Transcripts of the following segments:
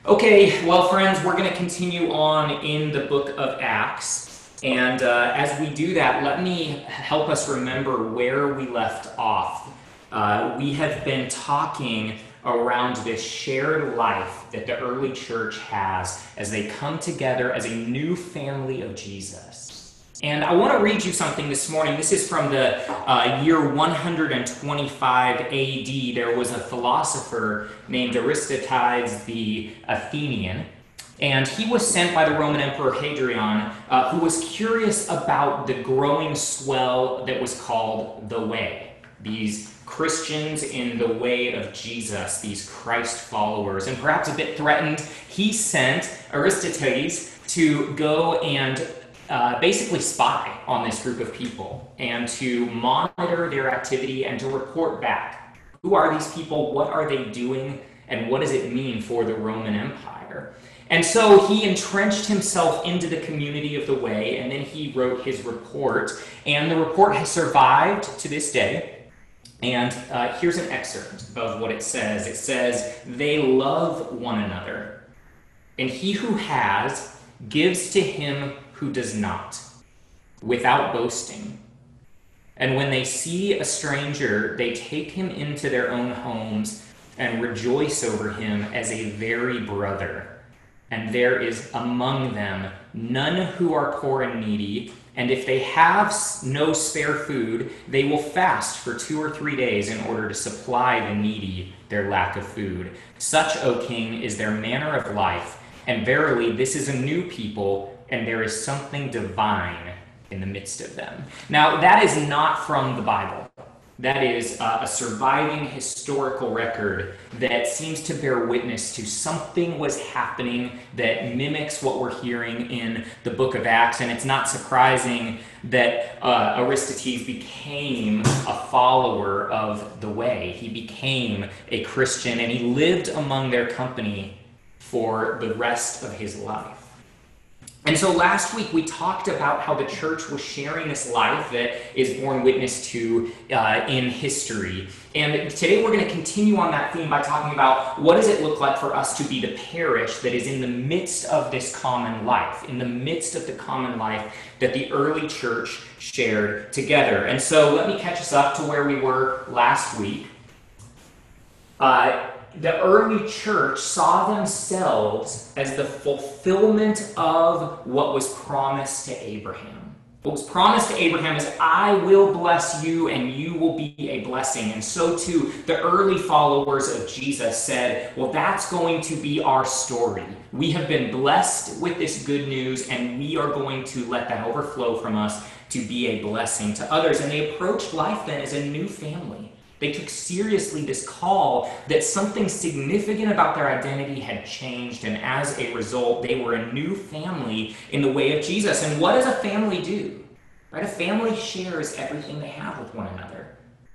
Okay, well, friends, we're going to continue on in the book of Acts. And as we do that, let me help us remember where we left off. We have been talking around this shared life that the early church has as they come together as a new family of Jesus. And I want to read you something this morning. This is from the year 125 AD. There was a philosopher named Aristides the Athenian, and he was sent by the Roman Emperor Hadrian, who was curious about the growing swell that was called the Way. These Christians in the way of Jesus, these Christ followers. And perhaps a bit threatened, he sent Aristides to go and basically spy on this group of people and to monitor their activity and to report back. Who are these people? What are they doing? And what does it mean for the Roman Empire? And so he entrenched himself into the community of the Way, and then he wrote his report. And the report has survived to this day. And here's an excerpt of what it says. It says, "They love one another, and he who has gives to him who does not, without boasting. And when they see a stranger, they take him into their own homes and rejoice over him as a very brother. And there is among them none who are poor and needy, and if they have no spare food, they will fast for 2 or 3 days in order to supply the needy their lack of food. Such, O king, is their manner of life, and verily this is a new people, and there is something divine in the midst of them." Now, that is not from the Bible. That is a surviving historical record that seems to bear witness to something was happening that mimics what we're hearing in the book of Acts. And it's not surprising that Aristides became a follower of the Way. He became a Christian, and he lived among their company for the rest of his life. And so last week we talked about how the church was sharing this life that is borne witness to in history. And today we're going to continue on that theme by talking about what does it look like for us to be the parish that is in the midst of this common life, in the midst of the common life that the early church shared together. And so let me catch us up to where we were last week. The early church saw themselves as the fulfillment of what was promised to Abraham. What was promised to Abraham is, I will bless you and you will be a blessing. And so too, the early followers of Jesus said, well, that's going to be our story. We have been blessed with this good news, and we are going to let that overflow from us to be a blessing to others. And they approached life then as a new family. They took seriously this call that something significant about their identity had changed, and as a result, they were a new family in the way of Jesus. And what does a family do? Right? A family shares everything they have with one another.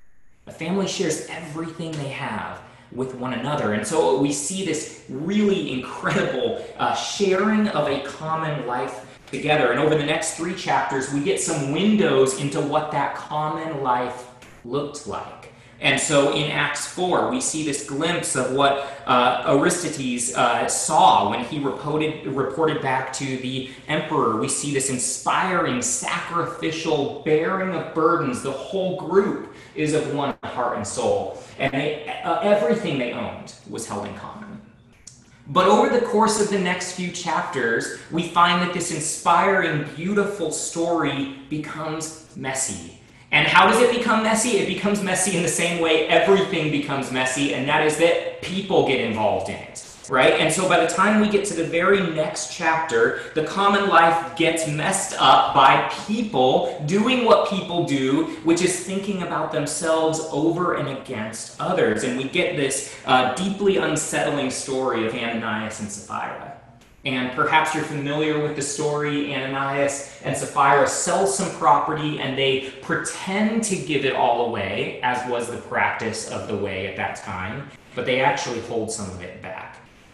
A family shares everything they have with one another. And so we see this really incredible sharing of a common life together. And over the next 3 chapters, we get some windows into what that common life looked like. And so in Acts 4, we see this glimpse of what Aristides saw when he reported back to the emperor. We see this inspiring, sacrificial bearing of burdens. The whole group is of one heart and soul. And everything they owned was held in common. But over the course of the next few chapters, we find that this inspiring, beautiful story becomes messy. And how does it become messy? It becomes messy in the same way everything becomes messy, and that is that people get involved in it, right? And so by the time we get to the very next chapter, the common life gets messed up by people doing what people do, which is thinking about themselves over and against others. And we get this deeply unsettling story of Ananias and Sapphira. And perhaps you're familiar with the story. Ananias and Sapphira sell some property, and they pretend to give it all away, as was the practice of the Way at that time, but they actually hold some of it back.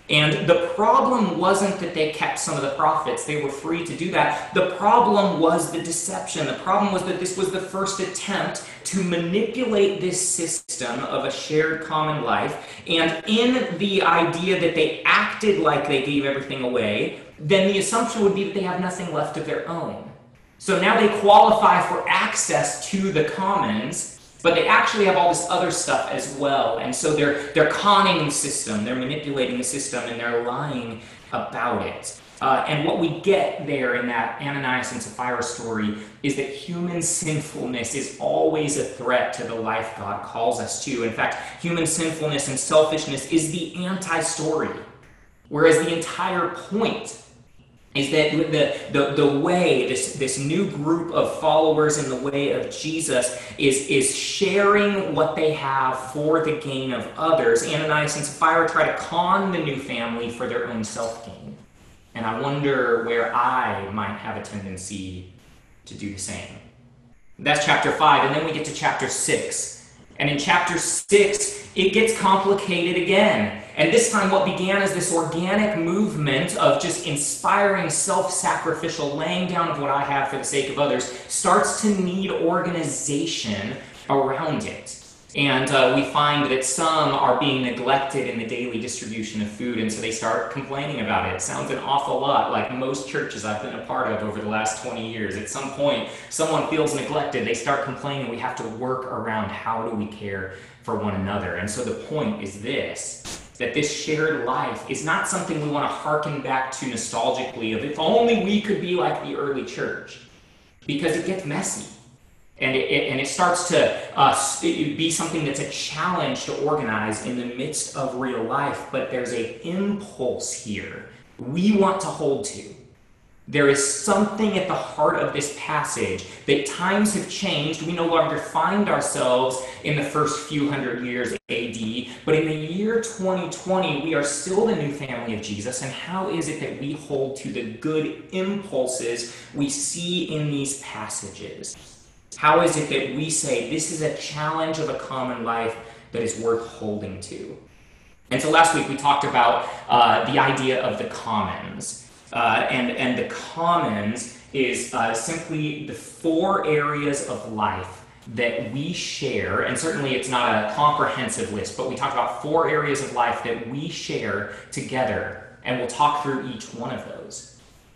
And the problem wasn't that they kept some of the prophets. They were free to do that. The problem was the deception. The problem was that this was the first attempt to manipulate this system of a shared common life. And in the idea that they acted like they gave everything away, then the assumption would be that they have nothing left of their own. So now they qualify for access to the commons, but they actually have all this other stuff as well. And so they're conning the system, they're manipulating the system, and they're lying about it. And what we get there in that Ananias and Sapphira story is that human sinfulness is always a threat to the life God calls us to. In fact, human sinfulness and selfishness is the anti-story, whereas the entire point is that the way, this new group of followers in the way of Jesus is sharing what they have for the gain of others. Ananias and Sapphira try to con the new family for their own self-gain. And I wonder where I might have a tendency to do the same. That's chapter 5, and then we get to chapter 6. And in chapter 6, it gets complicated again. And this time what began as this organic movement of just inspiring self-sacrificial laying down of what I have for the sake of others starts to need organization around it. And we find that some are being neglected in the daily distribution of food, and so they start complaining about it. It sounds an awful lot like most churches I've been a part of over the last 20 years. At some point, someone feels neglected, they start complaining. We have to work around how do we care for one another. And so the point is this, that this shared life is not something we want to hearken back to nostalgically of if only we could be like the early church, because it gets messy. And it starts to be something that's a challenge to organize in the midst of real life, but there's an impulse here we want to hold to. There is something at the heart of this passage that times have changed. We no longer find ourselves in the first few hundred years AD, but in the year 2020, we are still the new family of Jesus. And how is it that we hold to the good impulses we see in these passages? How is it that we say this is a challenge of a common life that is worth holding to? And so last week we talked about the idea of the commons. And the commons is simply the 4 areas of life that we share. And certainly it's not a comprehensive list, but we talked about 4 areas of life that we share together. And we'll talk through each one of those.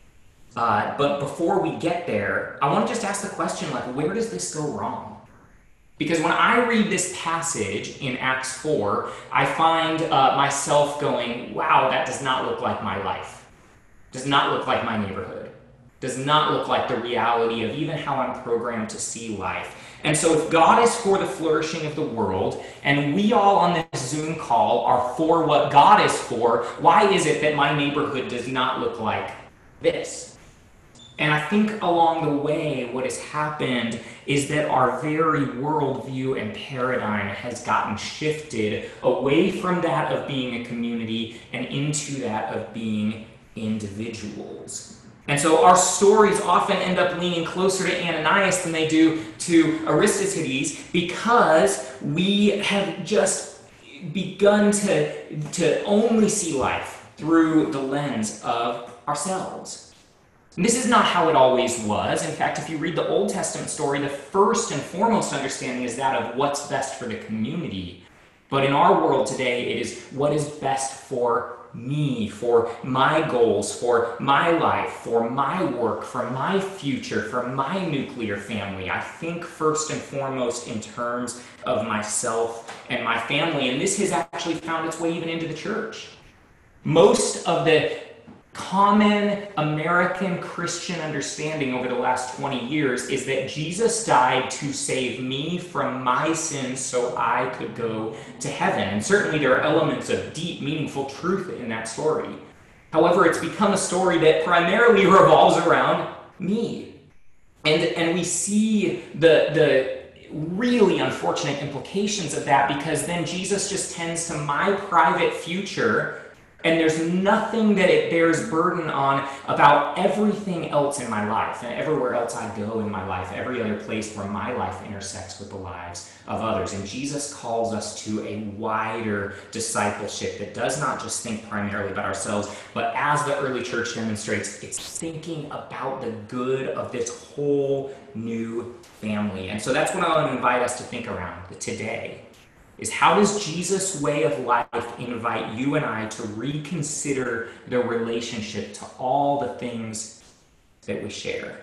But before we get there, I want to just ask the question, like, where does this go wrong? Because when I read this passage in Acts 4, I find myself going, wow, that does not look like my life. Does not look like my neighborhood. Does not look like the reality of even how I'm programmed to see life. And so if God is for the flourishing of the world, and we all on this Zoom call are for what God is for, why is it that my neighborhood does not look like this? And I think along the way, what has happened is that our very worldview and paradigm has gotten shifted away from that of being a community and into that of being individuals. And so our stories often end up leaning closer to Ananias than they do to Aristides, because we have just begun to only see life through the lens of ourselves. And this is not how it always was. In fact, if you read the Old Testament story, the first and foremost understanding is that of what's best for the community. But in our world today, it is what is best for me, for my goals, for my life, for my work, for my future, for my nuclear family. I think first and foremost in terms of myself and my family. And this has actually found its way even into the church. Most of the common American Christian understanding over the last 20 years is that Jesus died to save me from my sins so I could go to heaven. And certainly there are elements of deep, meaningful truth in that story. However, it's become a story that primarily revolves around me. And we see the really unfortunate implications of that, because then Jesus just tends to my private future And there's nothing that it bears burden on about everything else in my life, and everywhere else I go in my life, every other place where my life intersects with the lives of others. And Jesus calls us to a wider discipleship that does not just think primarily about ourselves, but as the early church demonstrates, it's thinking about the good of this whole new family. And so that's what I want to invite us to think around today. Is how does Jesus' way of life invite you and I to reconsider the relationship to all the things that we share?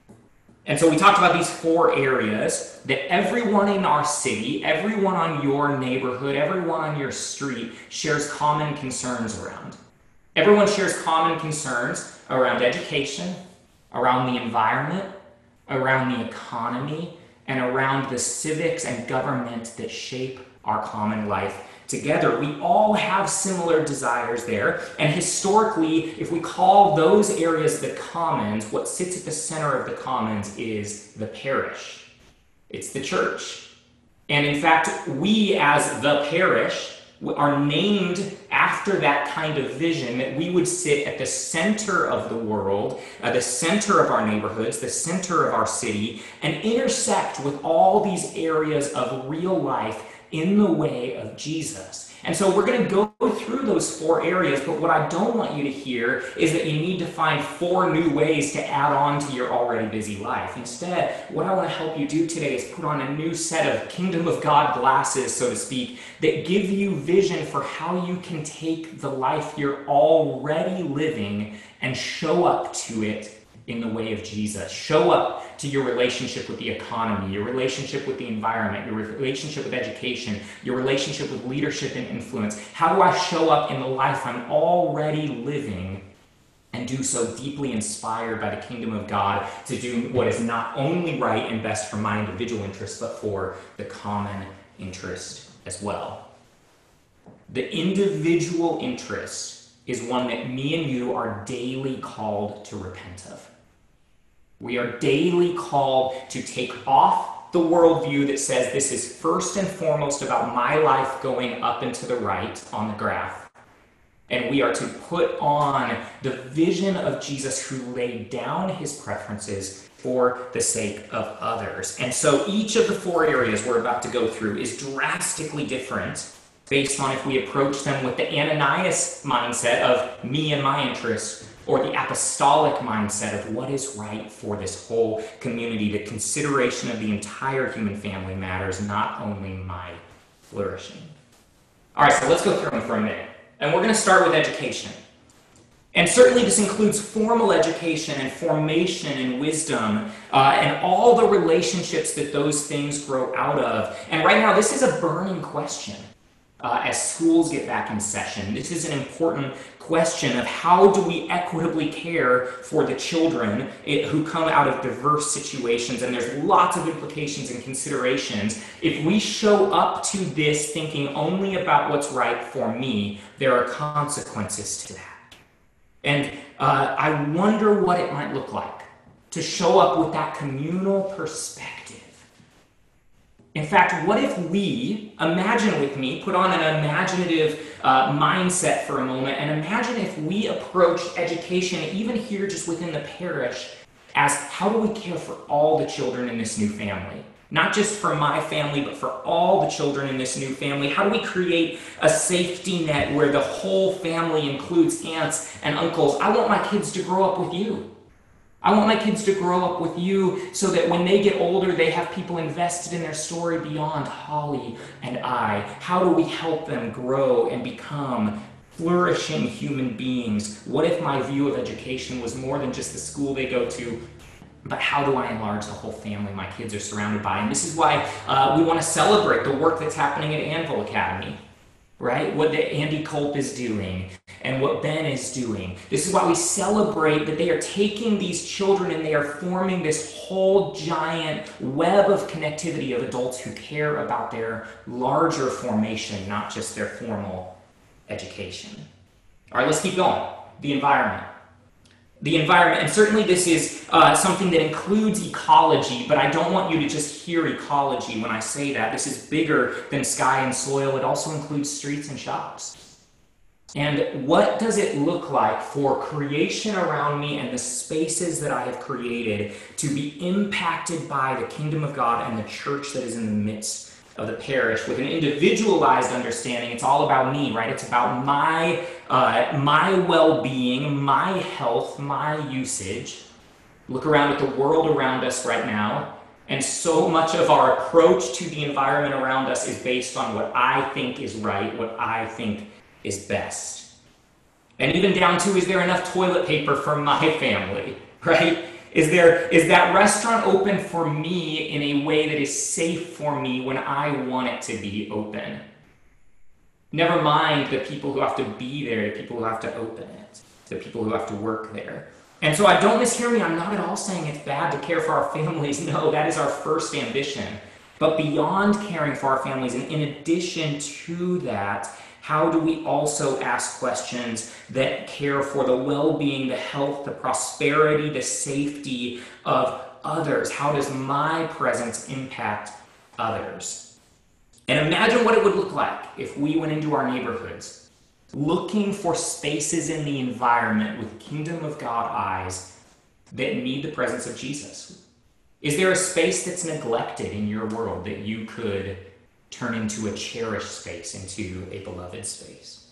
And so we talked about these 4 areas that everyone in our city, everyone on your neighborhood, everyone on your street shares common concerns around. Everyone shares common concerns around education, around the environment, around the economy, and around the civics and government that shape our common life together. We all have similar desires there, and historically, if we call those areas the commons, what sits at the center of the commons is the parish. It's the church. And in fact, we as the parish are named after that kind of vision, that we would sit at the center of the world, the center of our neighborhoods, the center of our city, and intersect with all these areas of real life in the way of Jesus. And so we're going to go through those 4 areas, but what I don't want you to hear is that you need to find 4 new ways to add on to your already busy life. Instead, what I want to help you do today is put on a new set of kingdom of God glasses, so to speak, that give you vision for how you can take the life you're already living and show up to it in the way of Jesus. Show up to your relationship with the economy, your relationship with the environment, your relationship with education, your relationship with leadership and influence. How do I show up in the life I'm already living and do so deeply inspired by the kingdom of God to do what is not only right and best for my individual interests, but for the common interest as well? The individual interest is one that me and you are daily called to repent of. We are daily called to take off the worldview that says this is first and foremost about my life going up and to the right on the graph. And we are to put on the vision of Jesus, who laid down his preferences for the sake of others. And so each of the 4 areas we're about to go through is drastically different based on if we approach them with the Ananias mindset of me and my interests, or the apostolic mindset of what is right for this whole community. The consideration of the entire human family matters, not only my flourishing. All right, so let's go through them for a minute. And we're going to start with education. And certainly this includes formal education and formation and wisdom and all the relationships that those things grow out of. And right now, this is a burning question. As schools get back in session, this is an important question of how do we equitably care for the children who come out of diverse situations, and there's lots of implications and considerations. If we show up to this thinking only about what's right for me, there are consequences to that. And I wonder what it might look like to show up with that communal perspective. In fact, what if we, imagine with me, put on an imaginative mindset for a moment, and imagine if we approach education, even here just within the parish, as how do we care for all the children in this new family? Not just for my family, but for all the children in this new family. How do we create a safety net where the whole family includes aunts and uncles? I want my kids to grow up with you. I want my kids to grow up with you so that when they get older, they have people invested in their story beyond Holly and I. How do we help them grow and become flourishing human beings? What if my view of education was more than just the school they go to, but how do I enlarge the whole family my kids are surrounded by? And this is why we want to celebrate the work that's happening at Anvil Academy, right? What Andy Culp is doing and what Ben is doing. This is why we celebrate that they are taking these children and they are forming this whole giant web of connectivity of adults who care about their larger formation, not just their formal education. All right, let's keep going. The environment. The environment, and certainly this is something that includes ecology, but I don't want you to just hear ecology when I say that. This is bigger than sky and soil. It also includes streets and shops. And what does it look like for creation around me and the spaces that I have created to be impacted by the kingdom of God and the church that is in the midst of the parish? With an individualized understanding, it's all about me, right? It's about my well-being, my health, my usage. Look around at the world around us right now, and so much of our approach to the environment around us is based on what I think is right, what I think is best. And even down to, is there enough toilet paper for my family, right? Is that restaurant open for me in a way that is safe for me when I want it to be open? Never mind the people who have to be there, the people who have to open it, the people who have to work there. And so don't mishear me, I'm not at all saying it's bad to care for our families. No, that is our first ambition. But beyond caring for our families, and in addition to that, how do we also ask questions that care for the well-being, the health, the prosperity, the safety of others? How does my presence impact others? And imagine what it would look like if we went into our neighborhoods looking for spaces in the environment with kingdom of God eyes that need the presence of Jesus. Is there a space that's neglected in your world that you could turn into a cherished space, into a beloved space?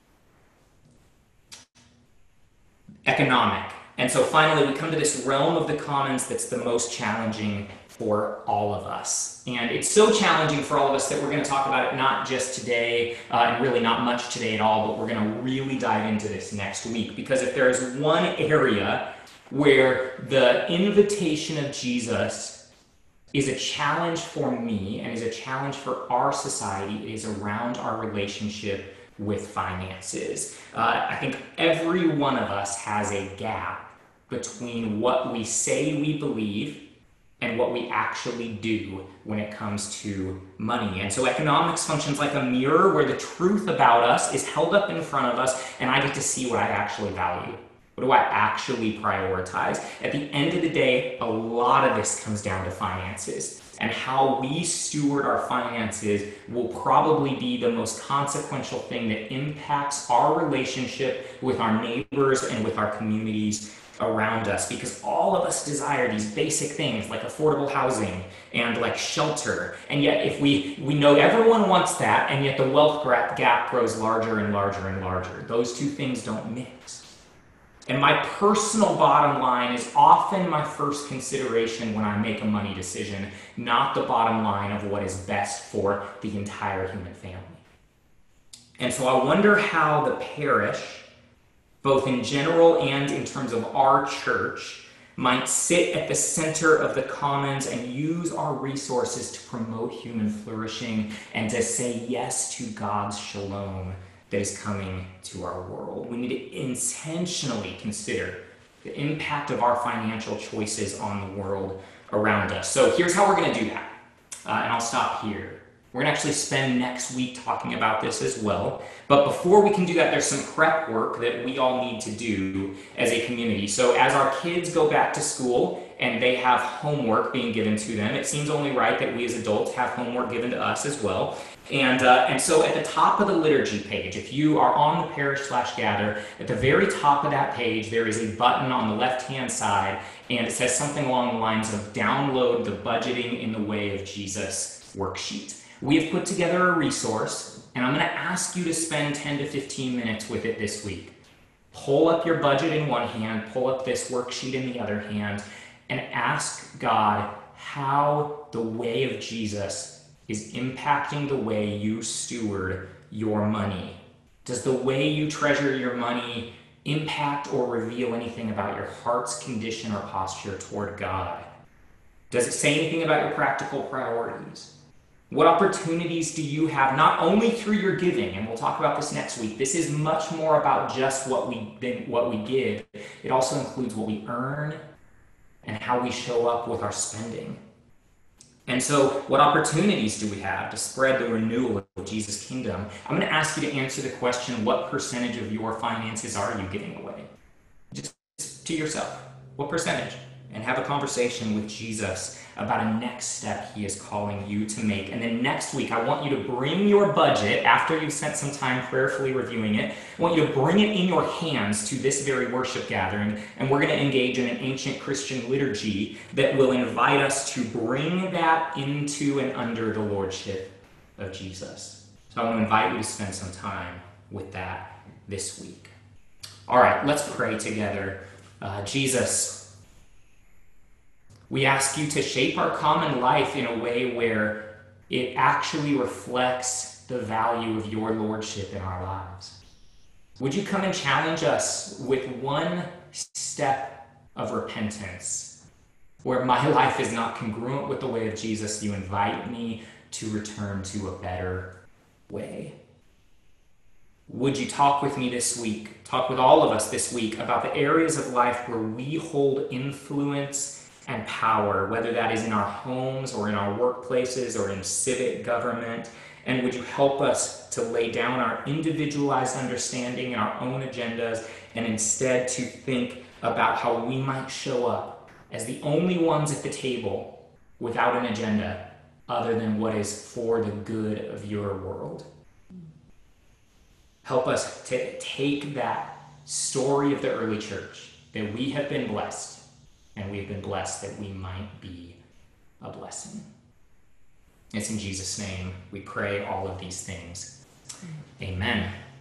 Economic. And so finally, we come to this realm of the commons that's the most challenging for all of us. And it's so challenging for all of us that we're going to talk about it not just today, and really not much today at all, but we're going to really dive into this next week. Because if there is one area where the invitation of Jesus is a challenge for me and is a challenge for our society, it is around our relationship with finances. I think every one of us has a gap between what we say we believe and what we actually do when it comes to money. And so economics functions like a mirror where the truth about us is held up in front of us, and I get to see what I actually value. What do I actually prioritize? At the end of the day, a lot of this comes down to finances. And how we steward our finances will probably be the most consequential thing that impacts our relationship with our neighbors and with our communities around us, because all of us desire these basic things like affordable housing and like shelter. And yet if we know everyone wants that, and yet the wealth gap grows larger and larger and larger. Those two things don't mix. And my personal bottom line is often my first consideration when I make a money decision, not the bottom line of what is best for the entire human family. And so I wonder how the parish, both in general and in terms of our church, might sit at the center of the commons and use our resources to promote human flourishing and to say yes to God's shalom that is coming to our world. We need to intentionally consider the impact of our financial choices on the world around us. So here's how we're going to do that. And I'll stop here. We're going to actually spend next week talking about this as well. But before we can do that, there's some prep work that we all need to do as a community. So as our kids go back to school and they have homework being given to them, it seems only right that we as adults have homework given to us as well. And so at the top of the liturgy page, if you are on the parish/gather, at the very top of that page, there is a button on the left-hand side, and it says something along the lines of download the Budgeting in the Way of Jesus worksheet. We have put together a resource, and I'm going to ask you to spend 10 to 15 minutes with it this week. Pull up your budget in one hand, pull up this worksheet in the other hand, and ask God how the way of Jesus is impacting the way you steward your money. Does the way you treasure your money impact or reveal anything about your heart's condition or posture toward God? Does it say anything about your practical priorities? What opportunities do you have, not only through your giving, and we'll talk about this next week. This is much more about just what we give. It also includes what we earn and how we show up with our spending. And so what opportunities do we have to spread the renewal of Jesus' kingdom? I'm going to ask you to answer the question, what percentage of your finances are you giving away? Just to yourself. What percentage? and have a conversation with Jesus about a next step he is calling you to make. And then next week, I want you to bring your budget, after you've spent some time prayerfully reviewing it, I want you to bring it in your hands to this very worship gathering, and we're going to engage in an ancient Christian liturgy that will invite us to bring that into and under the lordship of Jesus. So I want to invite you to spend some time with that this week. All right, let's pray together. Jesus, we ask you to shape our common life in a way where it actually reflects the value of your lordship in our lives. Would you come and challenge us with one step of repentance where my life is not congruent with the way of Jesus? You invite me to return to a better way. Would you talk with me this week, talk with all of us this week about the areas of life where we hold influence and power, whether that is in our homes or in our workplaces or in civic government? And would you help us to lay down our individualized understanding and our own agendas, and instead to think about how we might show up as the only ones at the table without an agenda other than what is for the good of your world? Help us to take that story of the early church, that we have been blessed, and we've been blessed that we might be a blessing. It's in Jesus' name we pray all of these things. Amen.